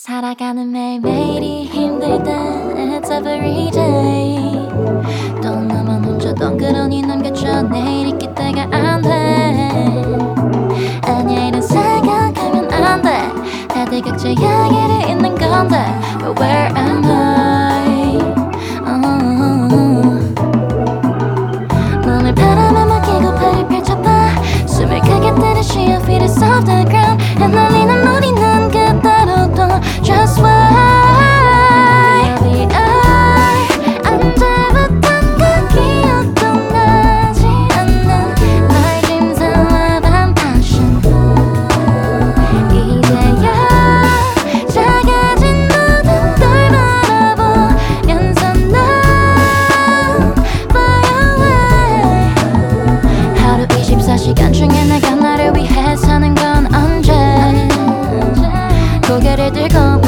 살아가는 매일매일이 힘들 땐 It's every day 또 나만 혼자 덩그러니 남겨져 내일이 기대가 안돼 아니야 이런 생각하면 안돼 다들 각자 이야기를 있는 건데 But where am I 눈을 바람에 맡기고 발을 펼쳐봐 숨을 크게 들이쉬어 feet is off the ground 흩날리는 머리는 그대로도 Just why we are 언제부턴가 기억도 나지 않는 My dreams and love and passion 이제야 작아진 모든 걸 바라보면서 난 fly away 하루 24시간 중에 내가 나를 위해 사는 건 언제 고개를 들고